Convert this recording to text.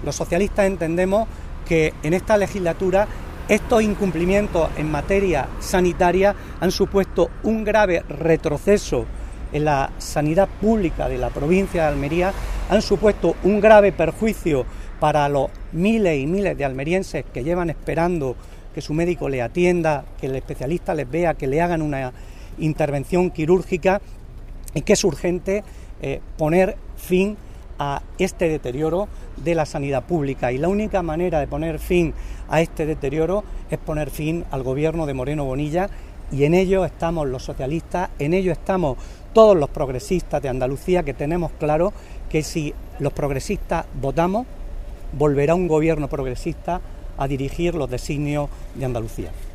Los socialistas entendemos que en esta legislatura estos incumplimientos en materia sanitaria han supuesto un grave retroceso en la sanidad pública de la provincia de Almería, han supuesto un grave perjuicio para los miles y miles de almerienses que llevan esperando que su médico les atienda, que el especialista les vea, que le hagan una intervención quirúrgica, y que es urgente poner fin a este deterioro de la sanidad pública. Y la única manera de poner fin a este deterioro es poner fin al gobierno de Moreno Bonilla, y en ello estamos los socialistas, en ello estamos todos los progresistas de Andalucía, que tenemos claro que si los progresistas votamos, volverá un gobierno progresista a dirigir los designios de Andalucía.